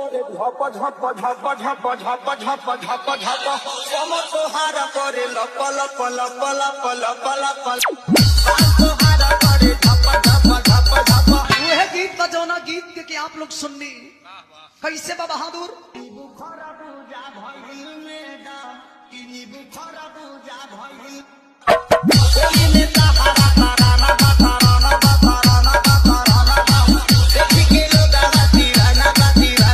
करे झप झप झप झप झप झप झप झप सम तोहारा करे लप लप लप लप लप लप तोहारा करे झप झप झप झप। वह गीत का जौना गीत के आप लोग सुननी कैसे बा बहादुर।